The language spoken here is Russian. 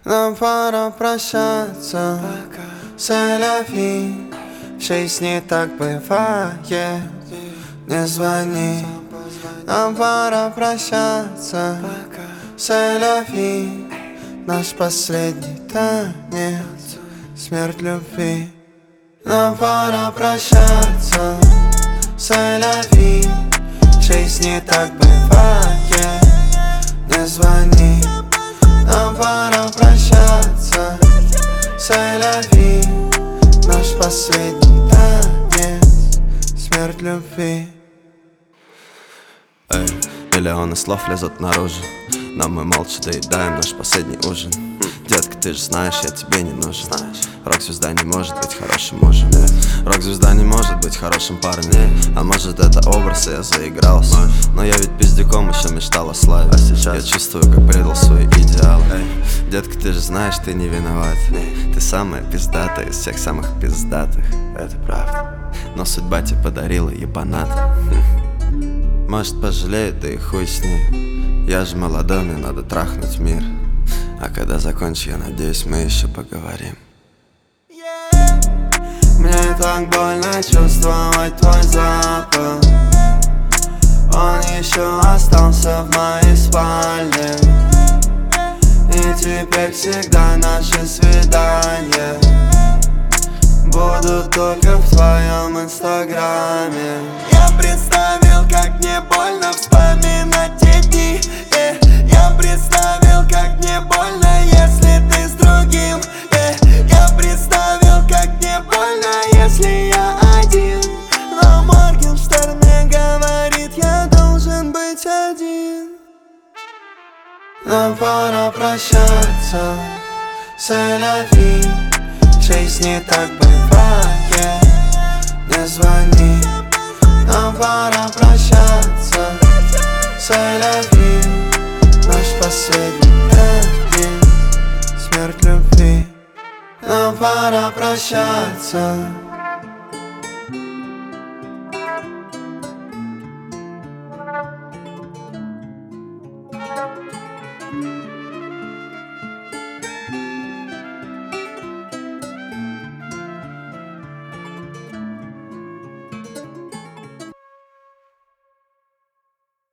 Нам пора прощаться, сэляви. В жизни так бывает, не звони. Нам пора прощаться, сэляви. Наш последний танец, смерть любви. Нам пора прощаться, сэляви. В жизни так бывает, не звони. Нам пора прощаться, сэляви. Наш последний танец, смерть любви. Эй, миллионы слов лезут наружу, но мы молча доедаем наш последний ужин. Детка, ты же знаешь, я тебе не нужен. Рок-звезда не может быть хорошим мужем. Рок-звезда не может быть хорошим парнем. А может это образ, и я заигрался. Но я ведь пиздюком еще мечтал о славе. А сейчас я чувствую, как предал свои идеалы. Детка, ты же знаешь, ты не виноват. Ты самая пиздатая из всех самых пиздатых. Это правда. Но судьба тебе подарила ебанат. Может пожалею, да и хуй с ней. Я же молодой, мне надо трахнуть мир. А когда закончу, я надеюсь, мы еще поговорим. Мне так больно чувствовать твой запах. Он еще остался в моей спальне. И теперь всегда наши свидания будут только в твоем инстаграме. Я представил, как мне больно вспоминать те дни. Я представил, как мне больно, если ты с другим. Я представил, как мне больно, если я один. Но Моргенштерн мне говорит, я должен быть один. Нам пора прощаться, сэляви. В жизни так бывает, не звони. Нам пора прощаться, сэляви. Наш последний танец, смерть любви. Нам пора прощаться.